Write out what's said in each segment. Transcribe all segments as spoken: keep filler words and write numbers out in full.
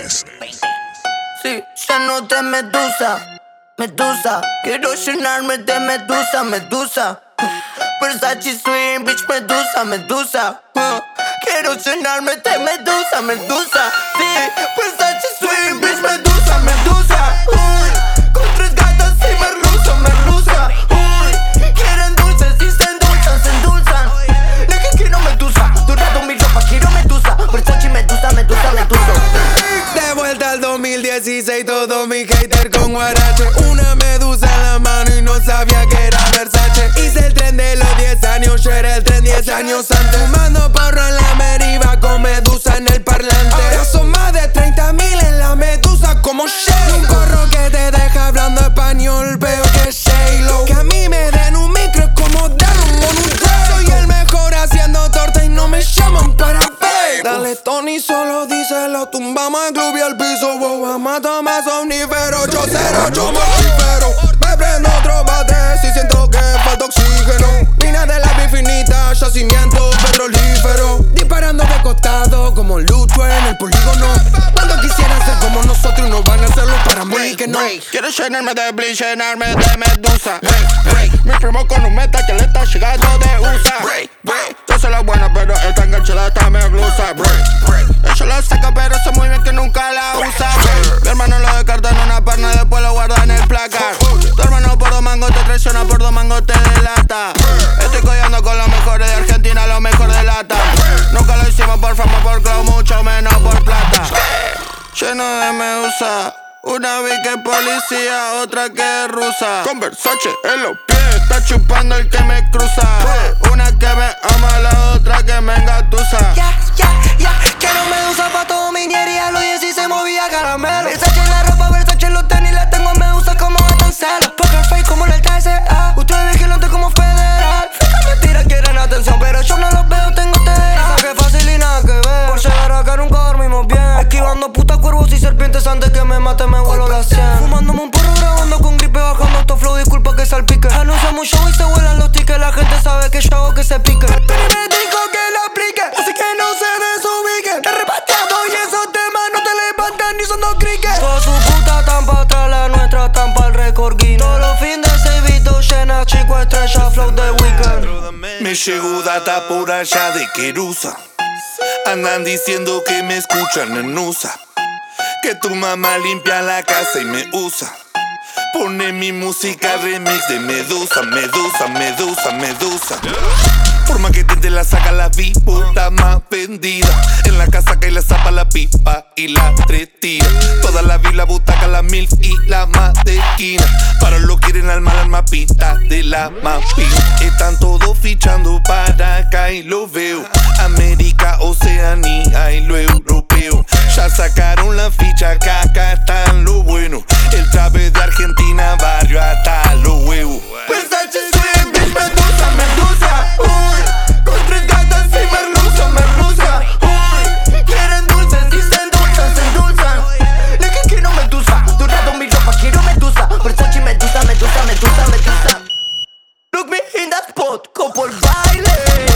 best. Sí, lleno de medusa, medusa. Quiero llenarme de medusa, medusa. Versace swing, bitch, medusa, medusa. Uh, quiero llenarme de medusa, medusa. Sí, Versace swing, bitch, medusa, medusa. Uy, con tres gatas y merluza, merluza. Uy, quieren dulces y se endulzan, se endulzan. Dije quiero medusa, durado mi ropa, quiero medusa. Versace, medusa, medusa, medusa. De vuelta al dos mil dieciséis, todo mi hater con guarache. Una medusa en la mano y no sabía que era Versace. Hice el tren de los diez años, yo era el tren diez años antes. Fumando porro en la Meriva con medusa en el parlante. Ahora son más de treinta mil en la medusa como Shay. Un corro que te deja hablando español, veo que es J-Lo. Que a mí me den un micro es como dar un monumento. Soy el mejor haciendo torta y no me llaman para fake. Dale Tony, solo díselo, tumbamos el club y el piso. Boba, mata más omnífero, yo cero, yo mortífero. Me prendo otro bate si siento que falta oxígeno. Mina de la infinita, yacimiento petrolífero. Disparando de costado como Lucho en el polígono. Cuando quisieran ser como nosotros no van a hacerlo para mí que no. Quiero llenarme de bleach, llenarme de medusa. Hey, hey. Mi primo con un meta que le está llegando de U S A. Yo soy la buena pero esta enganchada está me glusa. Ella la saca pero sé muy bien que nunca la usa. Mi hermano lo descarta en una perna y después lo guarda en el placar. Tu hermano por dos mangos te traiciona, por dos mangos te delata. Estoy codeando con los mejores de Argentina, los mejores de lata. Nunca lo hicimos por fama, por glow, mucho menos por plata. Lleno de medusa, una vi que es policía, otra que es rusa. Con Versace en los pies, está chupando el que me cruza. Una que me ama, la otra que me engatusa. Ya, ya, ya, quiero medusa pa' todo mi ñería. Los diez se movía caramelo. Versace en la ropa, Versace en los tenis. La tengo en medusa como Atancelo. Poker face como el T S A. Ustedes vigilantes como federal. Fija mentira, quieren atención, pero yo no los veo, tengo T D A. Que fácil y nada que ver. Por llegar acá nunca dormimos bien. Esquivando puta cuervos y serpientes antes que me mate me vuelo la cien. Fumándome un porro, grabando con gripe, bajando estos flow, disculpa que salpique. Anunciamos show y se vuelan los tickets. La gente sabe que yo hago que se pique. Pero me dijo que lo aplique, así que no se desubiquen. Arrebatado y esos temas no te levantan ni son dos criques. Toda su puta tampa atrás, la nuestra tampa el récord Guinness. Todos los fines se visto llena, chico estrella, flow de weekend. Me llegó data por allá de Querusa. Andan diciendo que me escuchan en U S A. Que tu mamá limpia la casa y me usa. Pone mi música remix de Medusa, Medusa, Medusa, Medusa. Por más que te la saca la vi, puta más vendida. En la casa cae la zapa, la pipa y la tretira. Toda la vi, la butaca, la milf y la más de esquina. Para lo quieren al mal, al mapita de la mapita. Están todos fichando para acá y lo veo. América, Oceanía y lo europeo. Ya sacaron la ficha, acá, acá están lo bueno. El trabe de Argentina, barrio hasta los huevos. Versace swing, bitch, medusa, medusa. Uy, con tres gatas y merluza, merluza. Uy, quieren dulces y se endulzan, se endulzan. Dije quiero medusa, durado mi ropa, quiero medusa. Versace, medusa, medusa, medusa, medusa. Look me in that spot, copo el baile.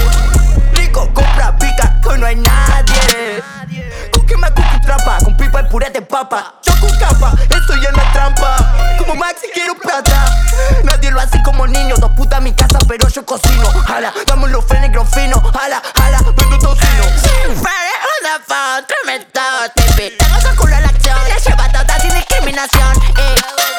Rico, compra, pica, que hoy no hay nadie. Cookie me cookie trapa, con pipa y puré de papa. Yo con capa, estoy en la trampa. Como Maxi quiero plata. Nadie lo hace como niño, dos putas mi casa, pero yo cocino. Jala, dame los fenegros finos. Jala, jala, vendo tocino. Pare una foto, tremendo tipi. Tengo su culo a la acción, la lleva toda sin discriminación. Eh.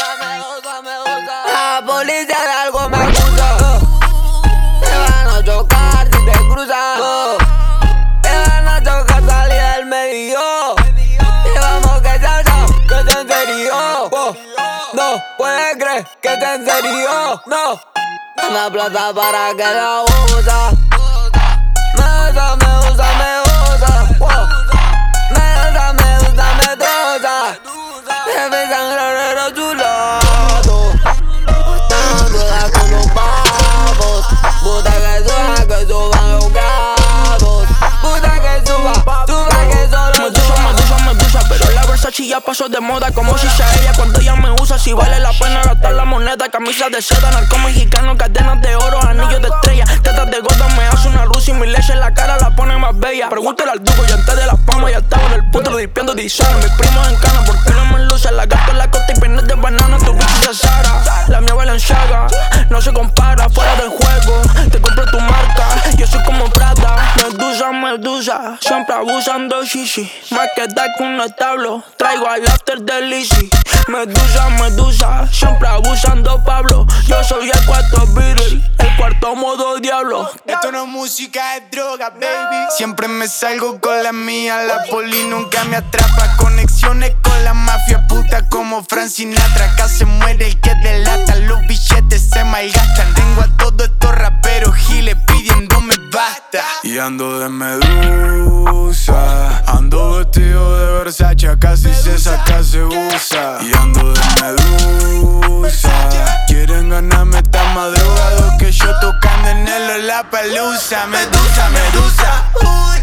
La policía de algo me acusa. Te van a chocar si te cruzas. Te van a chocar salir del medio. Y vamos que salsa, que te en serio. No puedes creer que te en serio. No, dame plata para que la usa. Me usa, me usa, me usa. Me usa, me usa, me usa. Te ve sangrar en tu lado. No dudas con los pavos. Puta que suba, que suban los grados. Puta que suba, suba que solo Medusa, Medusa, Medusa, pero la Versace ya pasó de moda como si sea ella cuando ella me usa. Si vale la pena gastar la moneda, camisas de seda, narco mexicano, cadenas de oro, anillos de estrella, tetas de gorda, me hace una luz y mi leche en la cara la pone más más bella. Pregúntale al duco, yo antes de la fama ya estaba en el punto limpiando design. Mis primos en cana, ¿por qué no me luce? La gato en la costa y peines de banana, tu bitch de Sara. La mía Balenciaga, no se compara, fuera del juego. Te compro tu marca, yo soy como Prada. Medusa, medusa, siempre abusando shishi. Más que dar con un establo, traigo al after de Lizzy. Medusa, medusa, siempre abusando Pablo. Yo soy el cuarto Beatle, el cuarto modo diablo. Esto no es música, es droga, baby. Siempre me salgo con la mía, la poli nunca me atrapa. Conexiones con la mafia puta como Frank Sinatra. Acá se muere el que delata, los billetes se malgastan. Tengo a todos estos raperos giles pidiéndome basta. Y ando de medusa, ando vestido de Versace, acá si se saca se usa. Y ando de medusa, quieren ganarme, están más drogados que yo tocando en el Lollapalooza. Medusa, medusa, uy.